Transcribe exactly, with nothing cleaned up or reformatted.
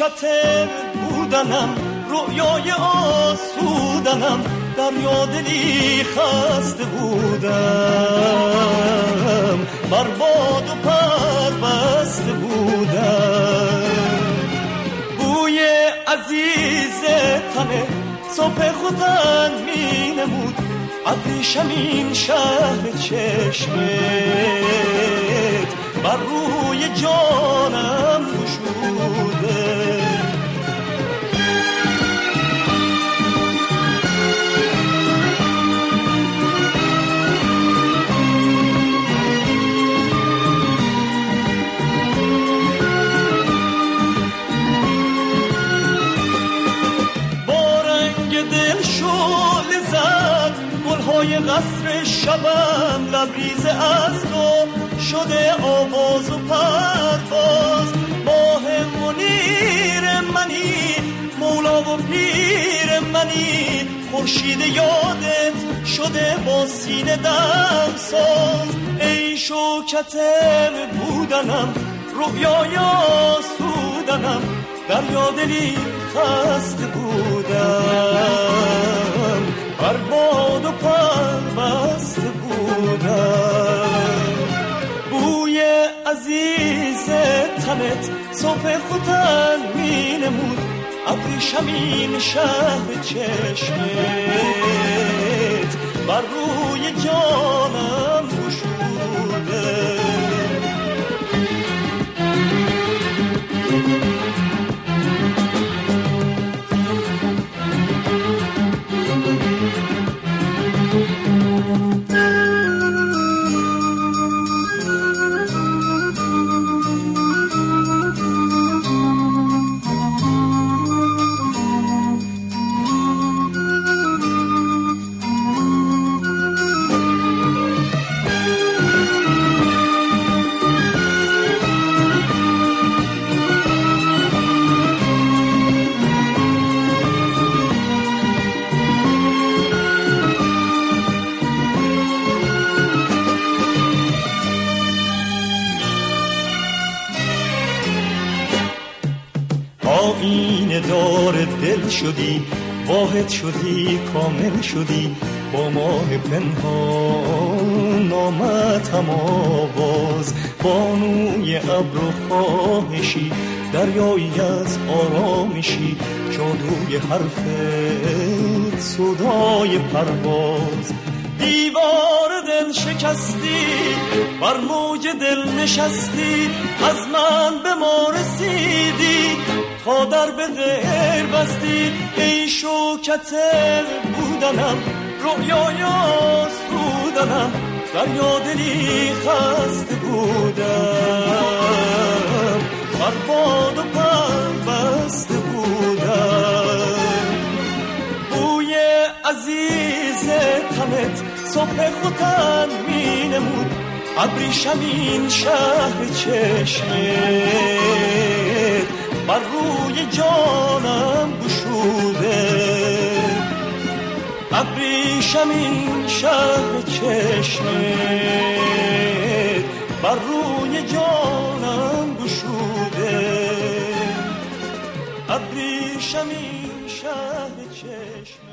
شوکت بودنم، رویای آسودنم، دریا دلی خسته بودم، بر باد و پر بسته بودم. بوی عزیز تنه صبح خودن می نمود، ابریشمین شهر چشمت بر روی جانم گشوده. های قصر شبم لبریز از تو شده آواز و پرواز. ماه منیر منی، مولا و پیر منی، خورشید یادت شده با سینه دم ساز. ای شوکت بودنم، رویای آسودنم، دریا دلی خسته بودم، بر باد و پر بسته بودم. بوی عزیز تنت صبح خودن می نمود، ابریشمین شهر چشمت بر روی جانم گشوده. آینه دار دل شدی، واحد شدی، کامل شدی، با ماه پنهان نامتم آواز. بانوی ابر و خواهشی، دریایی از آرامشی، جادوی حرفت صدای پرواز. دیوار دل شکستی، بر موج دل نشستی، از من به ما رسیدی، تا در به غیر بستی. ای شوکت بودنم، رویای آسودنم، دریا دلی خسته بودم، بر باد و پر بسته بودم. بوی عزیز تنت صبح خودن می نمود، ابریشمین شهر چشمت بر روی جانم گشوده. ابریشمین شهر چشمت بر روی جانم گشوده. ابریشمین شهر چشمت